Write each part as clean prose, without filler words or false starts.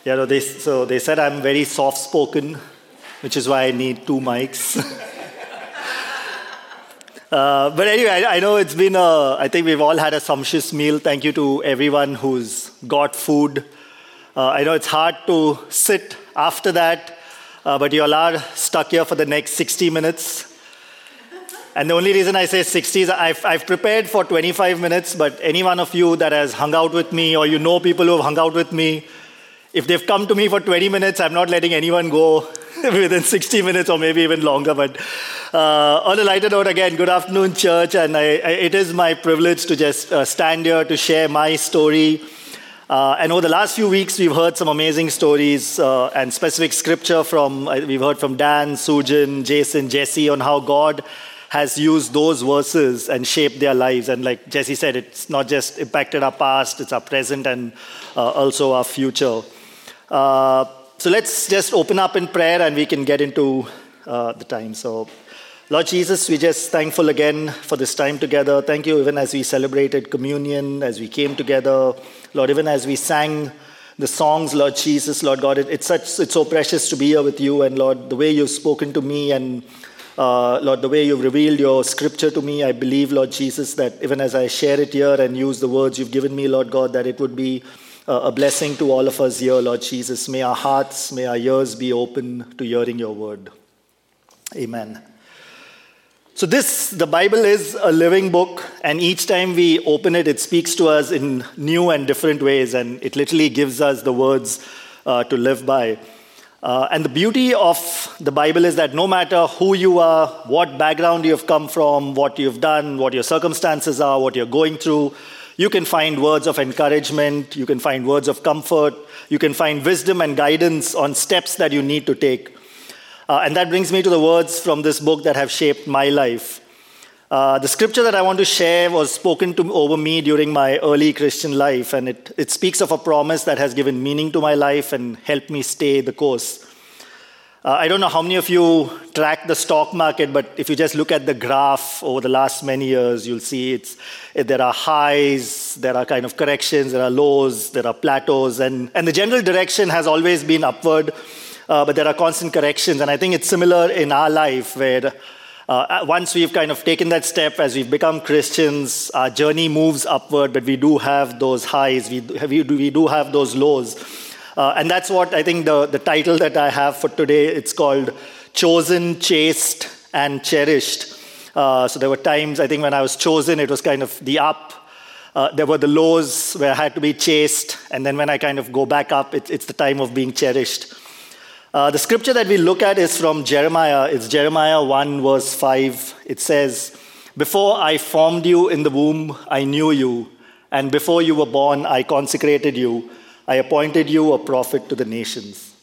They said I'm very soft-spoken, which is why I need two mics. But anyway, I know it's been I think we've all had a sumptuous meal. Thank you to everyone who's got food. I know it's hard to sit after that, but you all are stuck here for the next 60 minutes. And the only reason I say 60 is I've prepared for 25 minutes, but any one of you that has hung out with me or you know people who have hung out with me, if they've come to me for 20 minutes, I'm not letting anyone go within 60 minutes or maybe even longer. But on a lighter note, again, good afternoon, church. And it is my privilege to just stand here to share my story. And over the last few weeks, we've heard some amazing stories and specific scripture we've heard from Dan, Sujin, Jason, Jesse on how God has used those verses and shaped their lives. And like Jesse said, it's not just impacted our past, it's our present and also our future. So let's just open up in prayer and we can get into the time. So Lord Jesus, we're just thankful again for this time together. Thank you even as we celebrated communion, as we came together. Lord, even as we sang the songs, Lord Jesus, Lord God, it's so precious to be here with you. And Lord, the way you've spoken to me and Lord, the way you've revealed your scripture to me, I believe, Lord Jesus, that even as I share it here and use the words you've given me, Lord God, that it would be a blessing to all of us here, Lord Jesus. May our hearts, may our ears be open to hearing your word. Amen. So the Bible is a living book, and each time we open it, it speaks to us in new and different ways, and it literally gives us the words to live by. And the beauty of the Bible is that no matter who you are, what background you have come from, what you've done, what your circumstances are, what you're going through, you can find words of encouragement, you can find words of comfort, you can find wisdom and guidance on steps that you need to take. And that brings me to the words from this book that have shaped my life. The scripture that I want to share was spoken over me during my early Christian life, and it speaks of a promise that has given meaning to my life and helped me stay the course. I don't know how many of you track the stock market, but if you just look at the graph over the last many years, you'll see there are highs, there are kind of corrections, there are lows, there are plateaus, and the general direction has always been upward, but there are constant corrections. And I think it's similar in our life where once we've kind of taken that step, as we've become Christians, our journey moves upward, but we do have those highs, we do have those lows. And that's what I think the title that I have for today, it's called Chosen, Chased, and Cherished. So there were times, I think when I was chosen, it was kind of the up. There were the lows where I had to be chased. And then when I kind of go back up, it's the time of being cherished. The scripture that we look at is from Jeremiah. It's Jeremiah 1 verse 5. It says, "Before I formed you in the womb, I knew you. And before you were born, I consecrated you. I appointed you a prophet to the nations."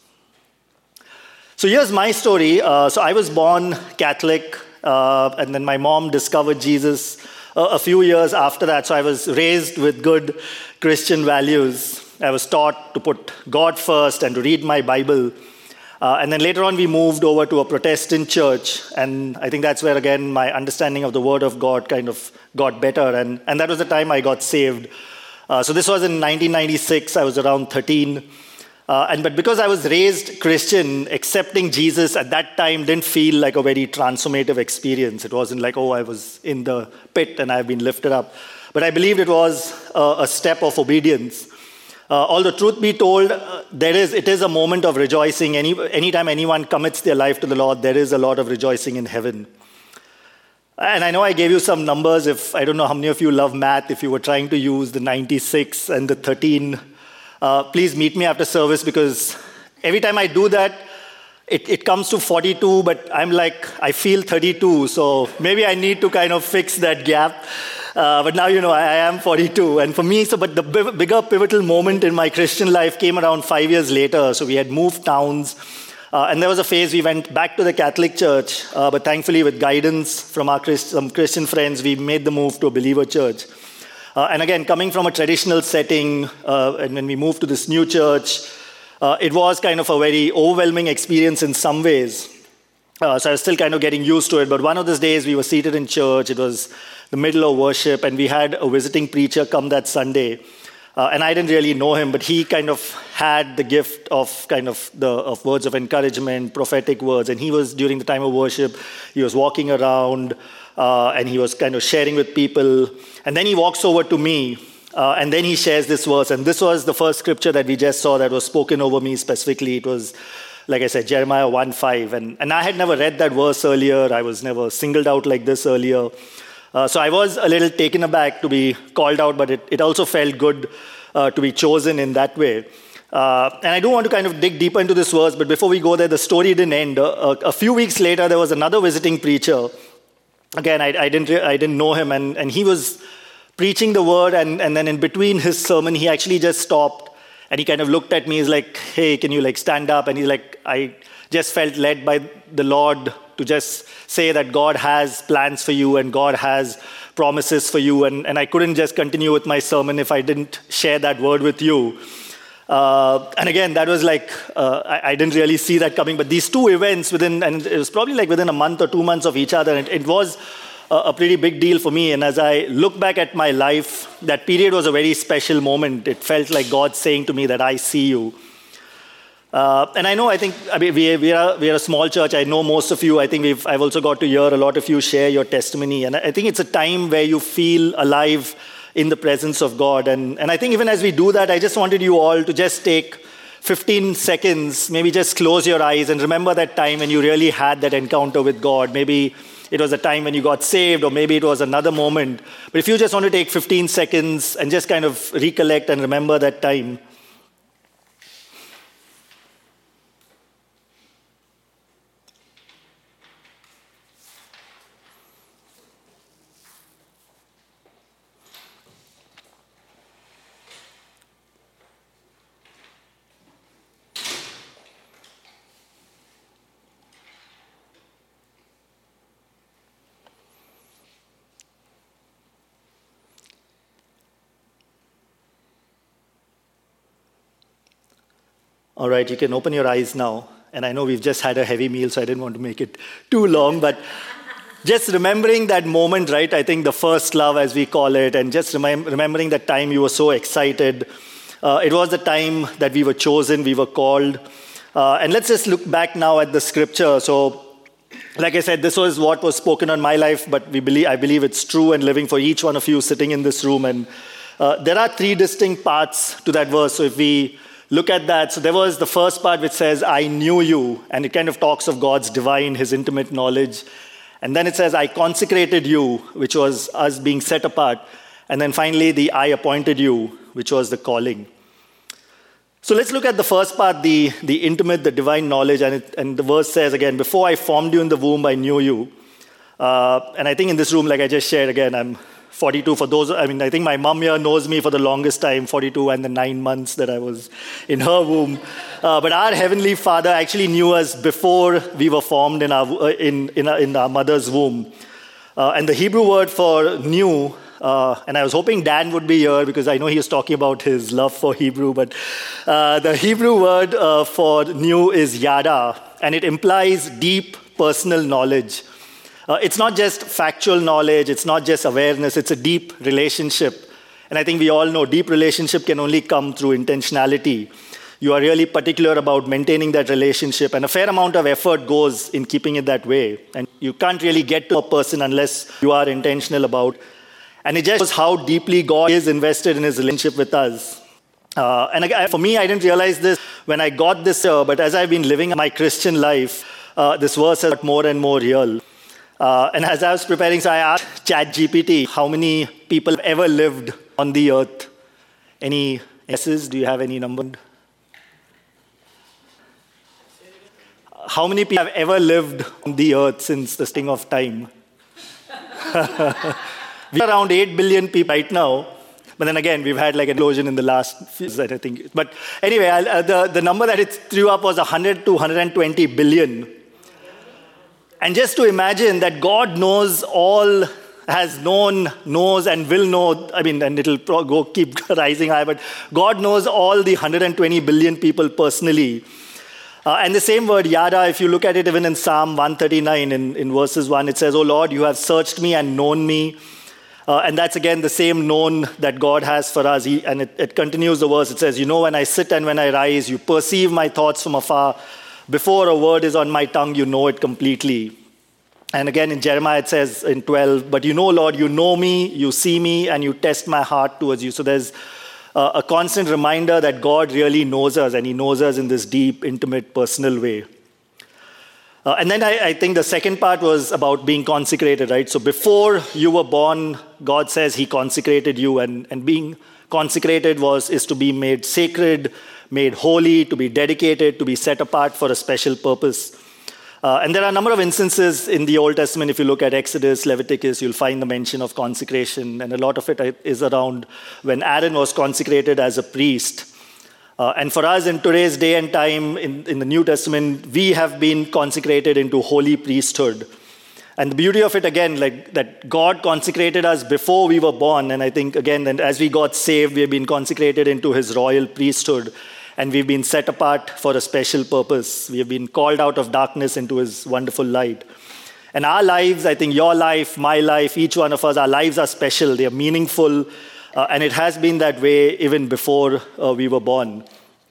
So here's my story. So I was born Catholic, and then my mom discovered Jesus a few years after that. So I was raised with good Christian values. I was taught to put God first and to read my Bible. And then later on, we moved over to a Protestant church. And I think that's where, again, my understanding of the Word of God kind of got better. And that was the time I got saved. So this was in 1996. I was around 13. But because I was raised Christian, accepting Jesus at that time didn't feel like a very transformative experience. It wasn't like, oh, I was in the pit and I've been lifted up. But I believed it was a step of obedience. Although truth be told, it is a moment of rejoicing. Anytime anyone commits their life to the Lord, there is a lot of rejoicing in heaven. And I know I gave you some numbers. I don't know how many of you love math. If you were trying to use the 96 and the 13, please meet me after service, because every time I do that, it comes to 42, but I'm like, I feel 32. So maybe I need to kind of fix that gap. But now, I am 42. And for me, but the bigger pivotal moment in my Christian life came around 5 years later. So we had moved towns. And there was a phase we went back to the Catholic Church. But thankfully, with guidance from some Christian friends, we made the move to a believer church. And again, coming from a traditional setting, and when we moved to this new church, it was kind of a very overwhelming experience in some ways. So I was still kind of getting used to it. But one of those days, we were seated in church. It was the middle of worship, and we had a visiting preacher come that Sunday. And I didn't really know him, but he kind of had the gift of of words of encouragement, prophetic words. And he was, during the time of worship, he was walking around and he was kind of sharing with people. And then he walks over to me and then he shares this verse. And this was the first scripture that we just saw that was spoken over me specifically. It was, like I said, Jeremiah 1:5. And I had never read that verse earlier. I was never singled out like this earlier. So I was a little taken aback to be called out, but it also felt good to be chosen in that way. And I do want to kind of dig deeper into this verse, but before we go there, the story didn't end. A few weeks later, there was another visiting preacher. Again, I didn't know him, and he was preaching the word, and then in between his sermon, he actually just stopped, and he kind of looked at me. He's like, "Hey, can you stand up?" And he's like, "I just felt led by the Lord to just say that God has plans for you and God has promises for you. And I couldn't just continue with my sermon if I didn't share that word with you." And again, that was I didn't really see that coming. But these two events and it was probably within a month or 2 months of each other. And it was a pretty big deal for me. And as I look back at my life, that period was a very special moment. It felt like God saying to me that I see you. And I think we are a small church. I know most of you. I think I've also got to hear a lot of you share your testimony. And I think it's a time where you feel alive in the presence of God. And I think even as we do that, I just wanted you all to just take 15 seconds, maybe just close your eyes and remember that time when you really had that encounter with God. Maybe it was a time when you got saved, or maybe it was another moment. But if you just want to take 15 seconds and just kind of recollect and remember that time. All right, you can open your eyes now. And I know we've just had a heavy meal, so I didn't want to make it too long. But just remembering that moment, right? I think the first love, as we call it, and just remembering that time you were so excited. It was the time that we were chosen, we were called. And let's just look back now at the scripture. So, like I said, this was what was spoken on my life, but I believe it's true and living for each one of you sitting in this room. And there are 3 distinct parts to that verse. So if we look at that. So there was the first part which says, "I knew you," and it kind of talks of God's divine, his intimate knowledge. And then it says, "I consecrated you," which was us being set apart. And then finally, the "I appointed you," which was the calling. So let's look at the first part, the intimate, the divine knowledge. And the verse says again, "Before I formed you in the womb, I knew you." And I think in this room, like I just shared again, I'm 42. For those, I think my mom here knows me for the longest time, 42 and the 9 months that I was in her womb. But our Heavenly Father actually knew us before we were formed in our mother's womb. And the Hebrew word for "knew," and I was hoping Dan would be here because I know he was talking about his love for Hebrew, but the Hebrew word for "knew" is "yada," and it implies deep personal knowledge. It's not just factual knowledge, it's not just awareness, it's a deep relationship. And I think we all know deep relationship can only come through intentionality. You are really particular about maintaining that relationship, and a fair amount of effort goes in keeping it that way. And you can't really get to a person unless you are intentional about. And it just shows how deeply God is invested in his relationship with us. And again, for me, I didn't realize this when I got this here, but as I've been living my Christian life, this verse has got more and more real. And as I was preparing, so I asked ChatGPT, how many people have ever lived on the earth? Any guesses? Do you have any number? How many people have ever lived on the earth since the sting of time? We're around 8 billion people right now. But then again, we've had an explosion in the last few years, I think. But anyway, the number that it threw up was 100 to 120 billion. And just to imagine that God knows all, has known, knows, and will know, and it'll keep rising high, but God knows all the 120 billion people personally. And the same word, yada, if you look at it even in Psalm 139, in verses 1, it says, "O Lord, you have searched me and known me. And that's again the same known that God has for us. And it continues the verse. It says, you know, when I sit and when I rise, you perceive my thoughts from afar. Before a word is on my tongue, you know it completely. And again in Jeremiah it says in 12, but you know, Lord, you know me, you see me, and you test my heart towards you. So there's a constant reminder that God really knows us, and he knows us in this deep, intimate, personal way. And then I think the second part was about being consecrated, right? So before you were born, God says he consecrated you, and being consecrated is to be made sacred, made holy, to be dedicated, to be set apart for a special purpose. And there are a number of instances in the Old Testament. If you look at Exodus, Leviticus, you'll find the mention of consecration. And a lot of it is around when Aaron was consecrated as a priest. And for us in today's day and time, in the New Testament, we have been consecrated into holy priesthood. And the beauty of it, again, like that God consecrated us before we were born. And I think, again, that as we got saved, we have been consecrated into his royal priesthood. And we've been set apart for a special purpose. We have been called out of darkness into his wonderful light. And our lives, I think your life, my life, each one of us, our lives are special. They are meaningful. And it has been that way even before we were born.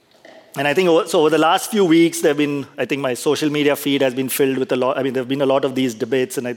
And I think so over the last few weeks, I think my social media feed has been filled with there have been a lot of these debates. And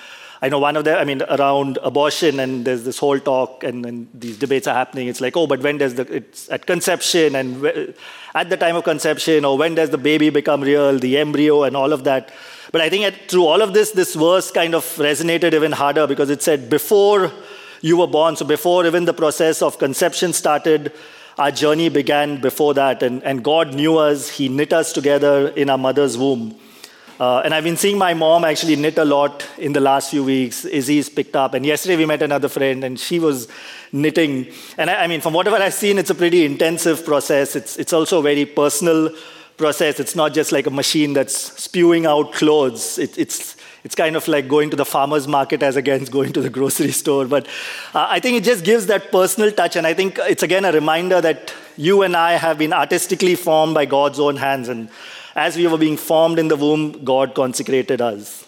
I know one of them, around abortion, and there's this whole talk, and these debates are happening. It's like, but when it's at conception, and at the time of conception, or when does the baby become real, the embryo, and all of that. But I think through all of this verse kind of resonated even harder, because it said, before you were born, so before even the process of conception started, our journey began before that, and God knew us. He knit us together in our mother's womb. And I've been seeing my mom actually knit a lot in the last few weeks. Izzy's picked up. And yesterday we met another friend, and she was knitting. And from whatever I've seen, it's a pretty intensive process. It's also a very personal process. It's not just like a machine that's spewing out clothes. It's kind of like going to the farmer's market as against going to the grocery store. But I think it just gives that personal touch. And I think it's, again, a reminder that you and I have been artistically formed by God's own hands. And as we were being formed in the womb, God consecrated us.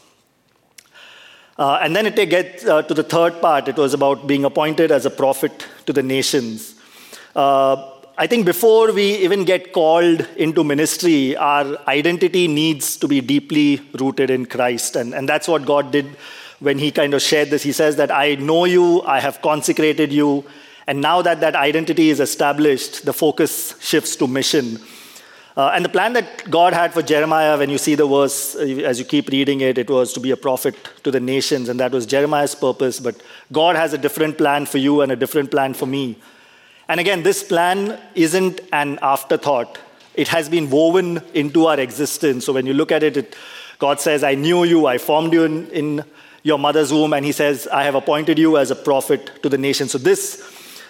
And then it gets to the third part. It was about being appointed as a prophet to the nations. I think before we even get called into ministry, our identity needs to be deeply rooted in Christ. And that's what God did when he kind of shared this. He says that I know you, I have consecrated you, and now that identity is established, the focus shifts to mission. And the plan that God had for Jeremiah, when you see the verse, as you keep reading it, it was to be a prophet to the nations, and that was Jeremiah's purpose. But God has a different plan for you and a different plan for me. And again, this plan isn't an afterthought. It has been woven into our existence. So when you look at it, God says, I knew you, I formed you in your mother's womb, and he says, I have appointed you as a prophet to the nations. So this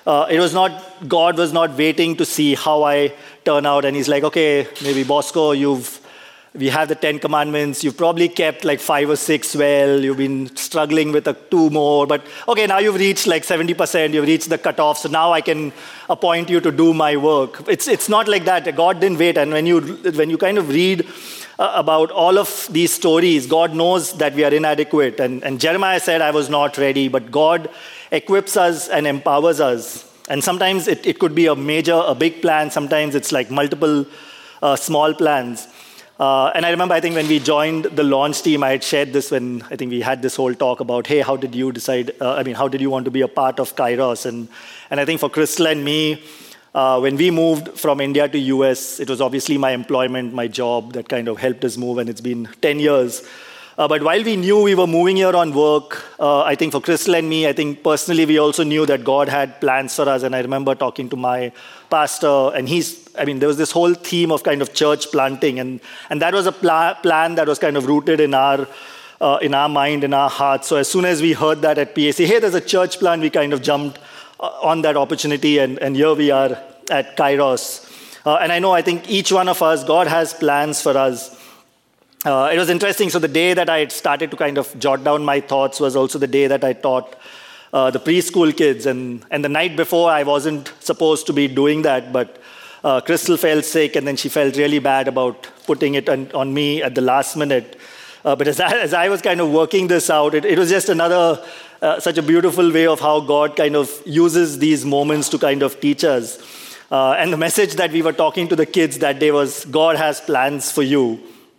God was not waiting to see how I turn out. And he's like, okay, maybe Bosco, we have the 10 commandments. You've probably kept like 5 or 6 well. You've been struggling with 2 more. But okay, now you've reached like 70%. You've reached the cutoff. So now I can appoint you to do my work. It's not like that. God didn't wait. And when you kind of read about all of these stories, God knows that we are inadequate. And Jeremiah said, I was not ready. But God equips us and empowers us. And sometimes it could be a big plan. Sometimes it's like multiple small plans. And I remember, I think when we joined the launch team, I had shared this when I think we had this whole talk about, hey, how did you decide, how did you want to be a part of Kairos? And I think for Crystal and me, when we moved from India to US, it was obviously my employment, my job that kind of helped us move, and it's been 10 years. But while we knew we were moving here on work, I think for Crystal and me, I think personally we also knew that God had plans for us. And I remember talking to my pastor, and there was this whole theme of kind of church planting. And that was a plan that was kind of rooted in our mind, in our hearts. So as soon as we heard that at PAC, hey, there's a church plan, we kind of jumped on that opportunity. And here we are at Kairos. And I think each one of us, God has plans for us. It was interesting. So the day that I had started to kind of jot down my thoughts was also the day that I taught the preschool kids. And the night before, I wasn't supposed to be doing that. But Crystal fell sick, and then she felt really bad about putting it on me at the last minute. But as I was kind of working this out, it was just another, such a beautiful way of how God kind of uses these moments to kind of teach us. And the message that we were talking to the kids that day was, God has plans for you.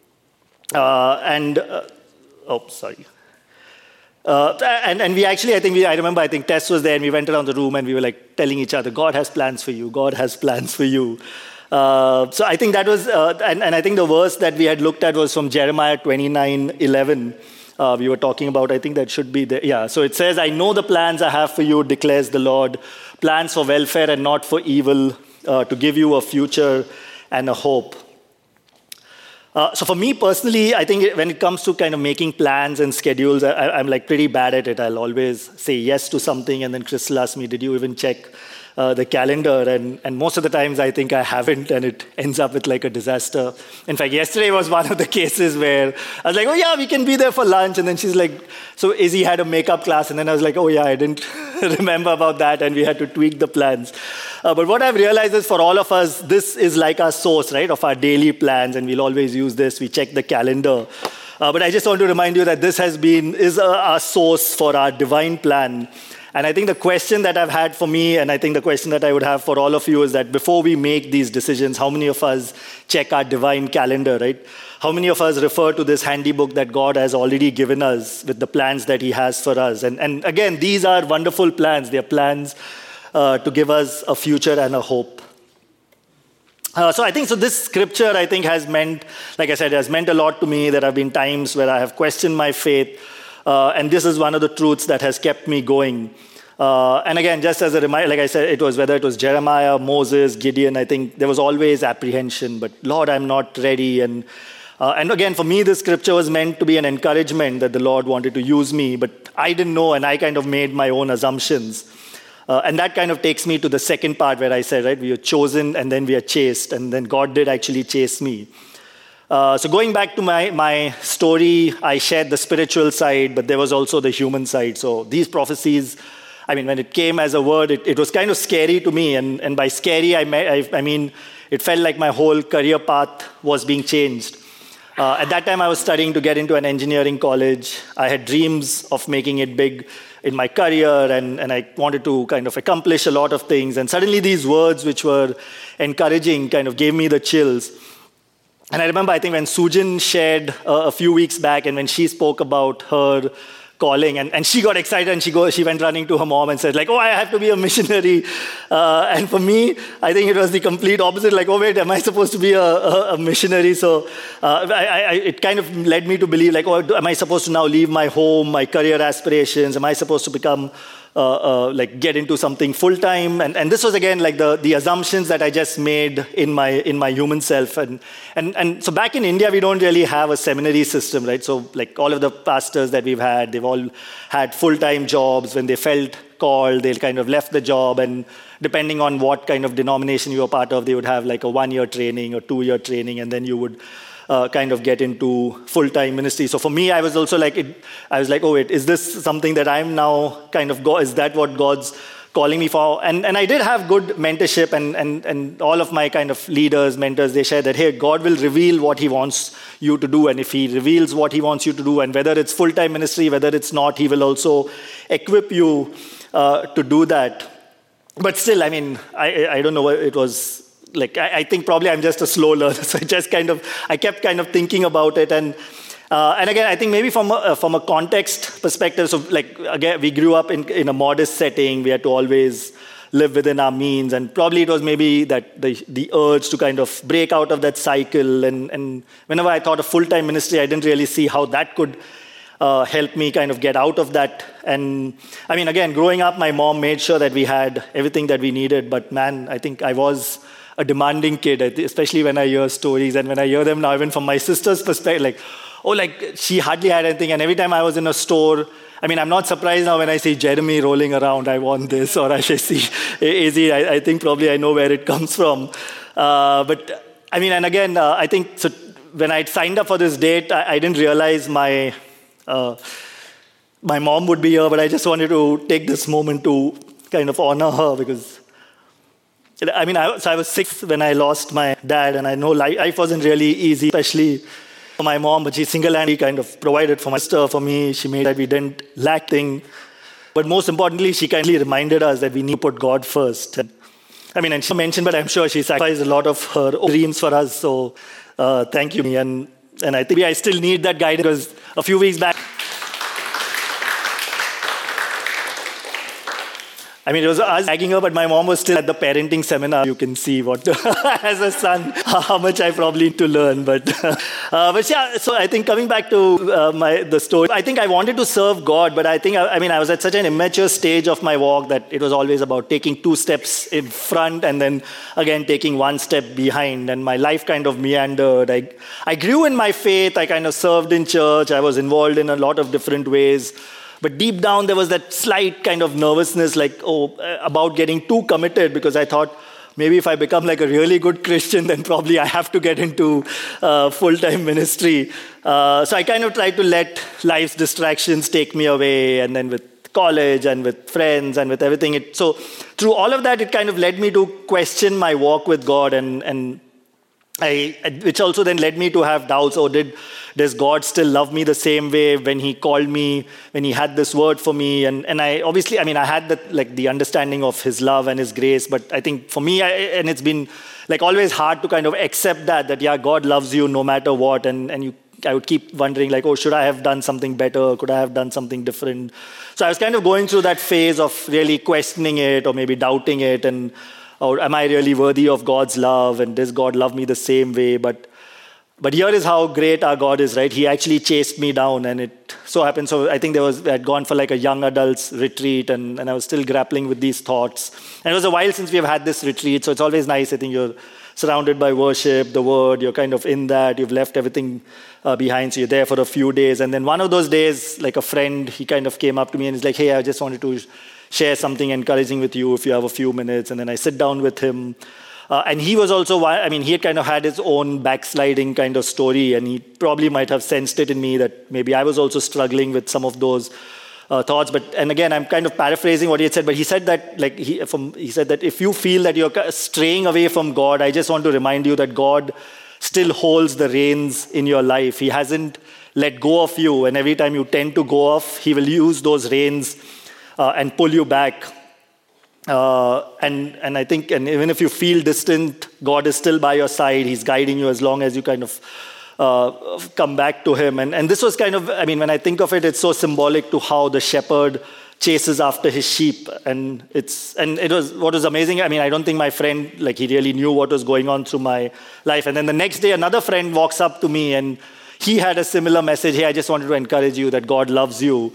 Sorry. And we actually, I remember Tess was there and we went around the room and we were like telling each other, God has plans for you. God has plans for you. So I think that was, and I think the verse that we had looked at was from Jeremiah 29:11. We were talking about, I think that should be there. Yeah, so it says, I know the plans I have for you, declares the Lord, plans for welfare and not for evil, to give you a future and a hope. So for me personally, I think when it comes to kind of making plans and schedules, I'm like pretty bad at it. I'll always say yes to something, and then Crystal asks me, did you even check the calendar? And most of the times I think I haven't, and it ends up with like a disaster. In fact, yesterday was one of the cases where I was like, oh yeah, we can be there for lunch. And then she's like, so Izzy had a makeup class. And then I was like, oh yeah, I didn't remember about that. And we had to tweak the plans. But what I've realized is for all of us, this is like our source, right, of our daily plans. And we'll always use this. We check the calendar. But I just want to remind you that this is our source for our divine plan. And I think the question that I've had for me, and I think the question that I would have for all of you is that before we make these decisions, how many of us check our divine calendar, right? How many of us refer to this handy book that God has already given us with the plans that he has for us? And again, these are wonderful plans. They're plans to give us a future and a hope. So this scripture, I think, has meant, like I said, has meant a lot to me. There have been times where I have questioned my faith. And this is one of the truths that has kept me going. And again, just as a reminder, like I said, whether it was Jeremiah, Moses, Gideon, I think there was always apprehension. But Lord, I'm not ready. And again, for me, this scripture was meant to be an encouragement that the Lord wanted to use me. But I didn't know, and I kind of made my own assumptions. And that kind of takes me to the second part where I said, right, we are chosen and then we are chased. And then God did actually chase me. So going back to my story, I shared the spiritual side, but there was also the human side. So these prophecies, when it came as a word, it was kind of scary to me. And by scary, I mean, it felt like my whole career path was being changed. At that time, I was studying to get into an engineering college. I had dreams of making it big in my career, and I wanted to kind of accomplish a lot of things. And suddenly these words, which were encouraging, kind of gave me the chills. And I remember, I think, when Sujin shared a few weeks back, and when she spoke about her calling, and she got excited, and she went running to her mom and said, like, oh, I have to be a missionary. And for me, I think it was the complete opposite. Like, oh, wait, am I supposed to be a missionary? So it kind of led me to believe, like, oh, am I supposed to now leave my home, my career aspirations? Am I supposed to become get into something full-time? And this was, again, like the assumptions that I just made in my human self. And so back in India, we don't really have a seminary system, right? So like all of the pastors that we've had, they've all had full-time jobs. When they felt called, they kind of left the job. And depending on what kind of denomination you were part of, they would have like a 1-year training or 2-year training, and then you would kind of get into full-time ministry. So for me, I was also like, oh wait, is this something that I'm now kind of, is that what God's calling me for? And I did have good mentorship, and all of my kind of leaders, mentors, they shared that, hey, God will reveal what he wants you to do. And if he reveals what he wants you to do, and whether it's full-time ministry, whether it's not, he will also equip you to do that. But still, I don't know, it was, like, I think probably I'm just a slow learner. So I kept kind of thinking about it. And again, I think maybe from a context perspective, so like, again, we grew up in a modest setting. We had to always live within our means. And probably it was maybe that the urge to kind of break out of that cycle. And whenever I thought of full-time ministry, I didn't really see how that could help me kind of get out of that. And again, growing up, my mom made sure that we had everything that we needed. But man, I think I was a demanding kid, especially when I hear stories, and when I hear them now, even from my sister's perspective, like, oh, like she hardly had anything. And every time I was in a store, I'm not surprised now when I see Jeremy rolling around, I want this, or I see Izzy, I think probably I know where it comes from. But and again, I think, so when I signed up for this date, I didn't realize my mom would be here, but I just wanted to take this moment to kind of honor her, because I was 6 when I lost my dad, and I know life wasn't really easy, especially for my mom, but she single-handedly kind of provided for my sister, for me. She made that we didn't lack thing. But most importantly, she kindly reminded us that we need to put God first. And she mentioned, but I'm sure she sacrificed a lot of her dreams for us. So thank you. And I think I still need that guidance because a few weeks back, it was us bagging her, but my mom was still at the parenting seminar. You can see what, as a son, how much I probably need to learn. But yeah, so I think coming back to the story, I think I wanted to serve God, but I think, I was at such an immature stage of my walk that it was always about taking 2 steps in front and then again taking 1 step behind. And my life kind of meandered. I grew in my faith. I kind of served in church. I was involved in a lot of different ways. But deep down, there was that slight kind of nervousness, about getting too committed, because I thought maybe if I become like a really good Christian, then probably I have to get into full-time ministry. So I kind of tried to let life's distractions take me away, and then with college and with friends and with everything. So through all of that, it kind of led me to question my walk with God, and which also then led me to have doubts. Does God still love me the same way when He called me, when He had this word for me? And I obviously, I had the understanding of His love and His grace, but I think for me, and it's been always hard to kind of accept that yeah, God loves you no matter what, I would keep wondering should I have done something better? Could I have done something different? So I was kind of going through that phase of really questioning it or maybe doubting it, or am I really worthy of God's love? And does God love me the same way? But here is how great our God is, right? He actually chased me down, and it so happened. So I think I had gone for a young adults retreat, and I was still grappling with these thoughts. And it was a while since we have had this retreat, so it's always nice. I think you're surrounded by worship, the word, you're kind of in that, you've left everything behind, so you're there for a few days. And then one of those days, a friend, he kind of came up to me and he's like, hey, I just wanted to share something encouraging with you if you have a few minutes. And then I sit down with him. And he was also, he had kind of had his own backsliding kind of story, and he probably might have sensed it in me that maybe I was also struggling with some of those thoughts. And again, I'm kind of paraphrasing what he had said, but he said that, he said that if you feel that you're straying away from God, I just want to remind you that God still holds the reins in your life. He hasn't let go of you, and every time you tend to go off, He will use those reins and pull you back. And I think, and even if you feel distant, God is still by your side. He's guiding you as long as you kind of come back to Him. And this was kind of, when I think of it, it's so symbolic to how the shepherd chases after his sheep. And it was, what was amazing, I don't think my friend, he really knew what was going on through my life. And then the next day, another friend walks up to me, and he had a similar message. Hey, I just wanted to encourage you that God loves you.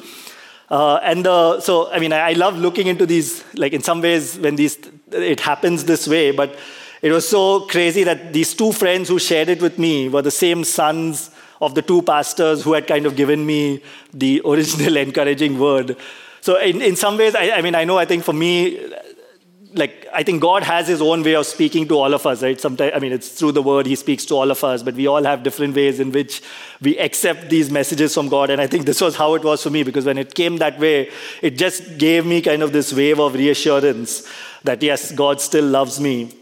I love looking into these, in some ways when it happens this way, but it was so crazy that these 2 friends who shared it with me were the same sons of the 2 pastors who had kind of given me the original encouraging word. So in some ways, I think for me, I think God has His own way of speaking to all of us, right? Sometimes, it's through the word He speaks to all of us, but we all have different ways in which we accept these messages from God. And I think this was how it was for me, because when it came that way, it just gave me kind of this wave of reassurance that yes, God still loves me.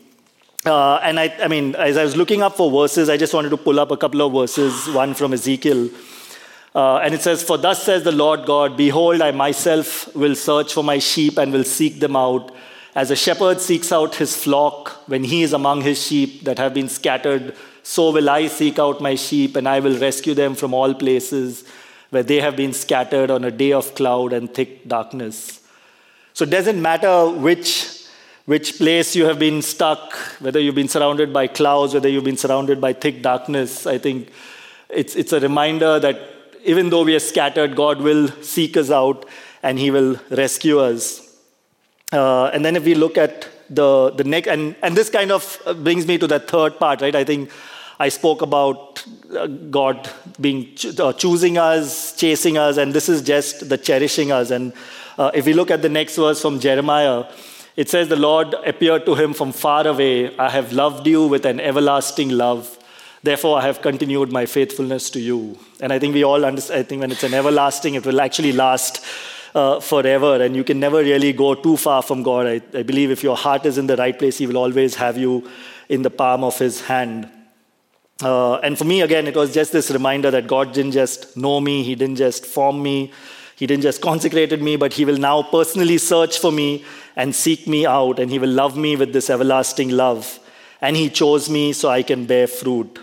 As I was looking up for verses, I just wanted to pull up a couple of verses, one from Ezekiel. And it says, "For thus says the Lord God, behold, I myself will search for my sheep and will seek them out. As a shepherd seeks out his flock when he is among his sheep that have been scattered, so will I seek out my sheep, and I will rescue them from all places where they have been scattered on a day of cloud and thick darkness." So it doesn't matter which place you have been stuck, whether you've been surrounded by clouds, whether you've been surrounded by thick darkness. I think it's a reminder that even though we are scattered, God will seek us out and He will rescue us. And then if we look at the next, and this kind of brings me to the third part, right? I think I spoke about God being choosing us, chasing us, and this is just the cherishing us. And if we look at the next verse from Jeremiah, it says, "The Lord appeared to him from far away. I have loved you with an everlasting love. Therefore, I have continued my faithfulness to you." And I think we all understand, I think when it's an everlasting, it will actually last forever, and you can never really go too far from God. I believe if your heart is in the right place, He will always have you in the palm of His hand. And for me, again, it was just this reminder that God didn't just know me, He didn't just form me, He didn't just consecrated me, but He will now personally search for me and seek me out, and He will love me with this everlasting love. And He chose me so I can bear fruit.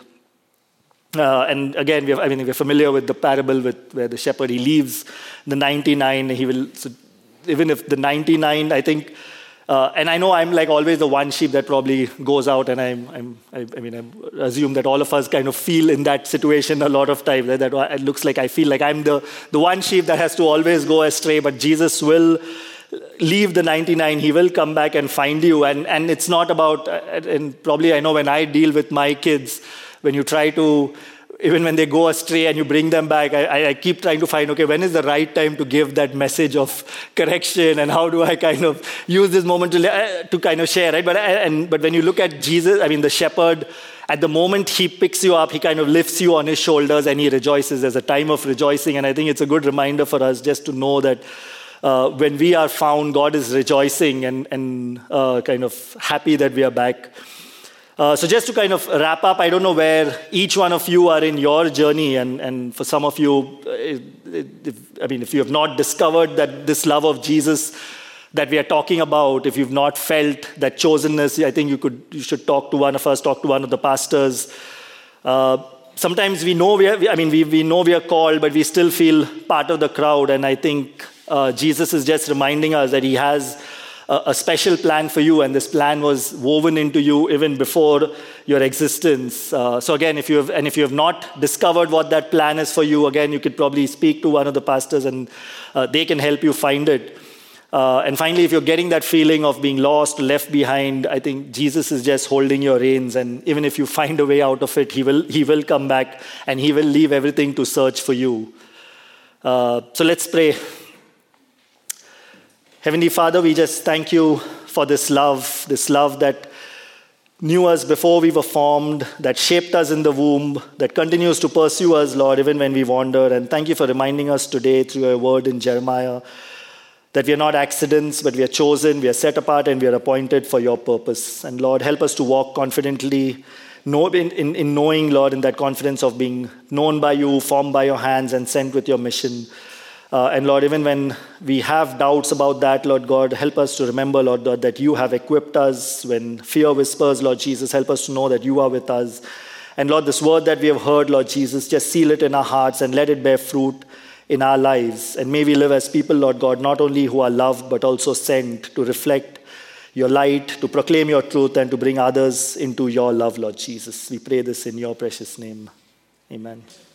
And again, we're familiar with the parable where the shepherd, he leaves the 99. So even if the 99, I think, and I know I'm like always the one sheep that probably goes out, and I assume that all of us kind of feel in that situation a lot of times. That it looks like I feel like I'm the one sheep that has to always go astray, but Jesus will leave the 99. He will come back and find you. And it's not about, and probably I know when I deal with my kids, when you try to, even when they go astray and you bring them back, I keep trying to find, okay, when is the right time to give that message of correction, and how do I kind of use this moment to kind of share, right? But when you look at Jesus, the shepherd, at the moment he picks you up, he kind of lifts you on his shoulders and he rejoices. There's a time of rejoicing, and I think it's a good reminder for us just to know that when we are found, God is rejoicing and kind of happy that we are back. So just to kind of wrap up, I don't know where each one of you are in your journey, and for some of you, if you have not discovered that this love of Jesus that we are talking about, if you've not felt that chosenness, I think you should talk to one of us, talk to one of the pastors. Sometimes we know we know we are called, but we still feel part of the crowd, and I think Jesus is just reminding us that He has a special plan for you, and this plan was woven into you even before your existence. So again, if you have not discovered what that plan is for you, again, you could probably speak to one of the pastors, and they can help you find it. And finally, if you're getting that feeling of being lost, left behind, I think Jesus is just holding your reins, and even if you find a way out of it, He will come back, and He will leave everything to search for you. So let's pray. Heavenly Father, we just thank you for this love that knew us before we were formed, that shaped us in the womb, that continues to pursue us, Lord, even when we wander. And thank you for reminding us today through your word in Jeremiah that we are not accidents, but we are chosen, we are set apart, and we are appointed for your purpose. And Lord, help us to walk confidently, in knowing, Lord, in that confidence of being known by you, formed by your hands, and sent with your mission. And Lord, even when we have doubts about that, Lord God, help us to remember, Lord God, that you have equipped us. When fear whispers, Lord Jesus, help us to know that you are with us. And Lord, this word that we have heard, Lord Jesus, just seal it in our hearts and let it bear fruit in our lives. And may we live as people, Lord God, not only who are loved, but also sent to reflect your light, to proclaim your truth, and to bring others into your love, Lord Jesus. We pray this in your precious name. Amen.